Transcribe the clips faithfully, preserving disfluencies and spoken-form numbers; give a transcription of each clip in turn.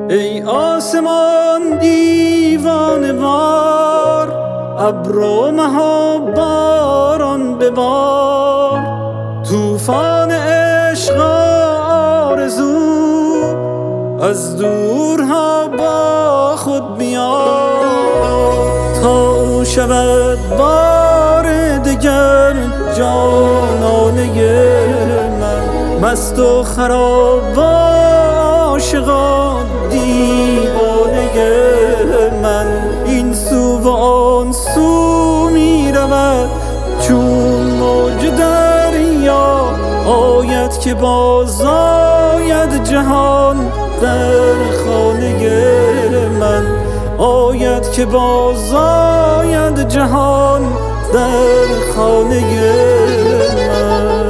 ای آسمان دیوانه وار، ابر و مه و باران ببار، طوفان عشق آرزو از دورها با خود بیار، تا او شود بار دگر جانانه من، مست و خراب عاشقان دیوانه من. این سو و آن سو می رود چون موج دریا، آید که باز آید جهان در خانه من، آید که باز آید جهان در خانه من.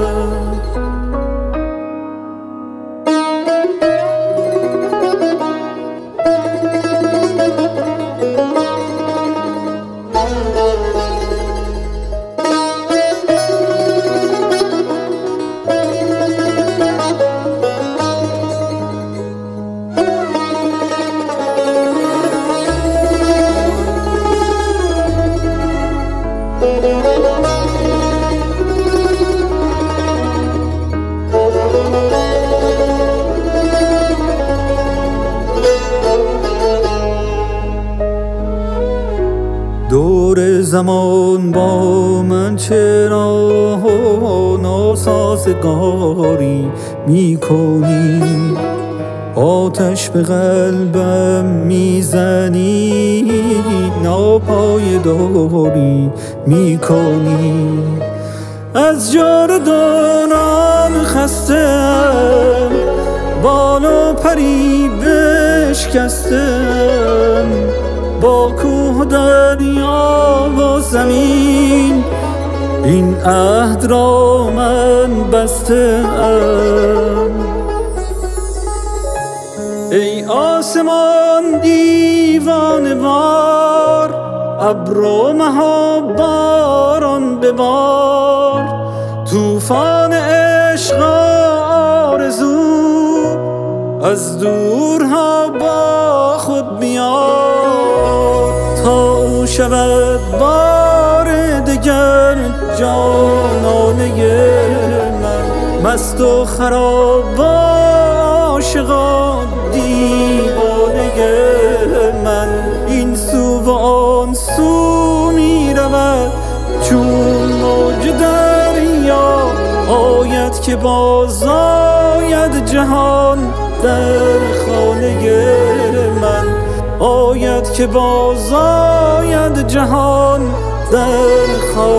دور زمان با من چرا ناسازگاری می کنی؟ آتش به قلبم میزنی، ناپایداری می کنی. از جاودانان خستم، بال و پری بشکستم، با کوه و دریا و زمین این عهد را من بسته ام. ای آسمان دیوانه وار، ابر و مه و باران ببار، طوفان عشق آرزو از دورها با خود بیار، تا او شود بار دگر جانانه من، مست و خراب عاشقان دیوانه من. این سو و آن سو می رود چون موج دریا، آید که باز آید جهان در خانه من، آید که باز آید جهان در خانه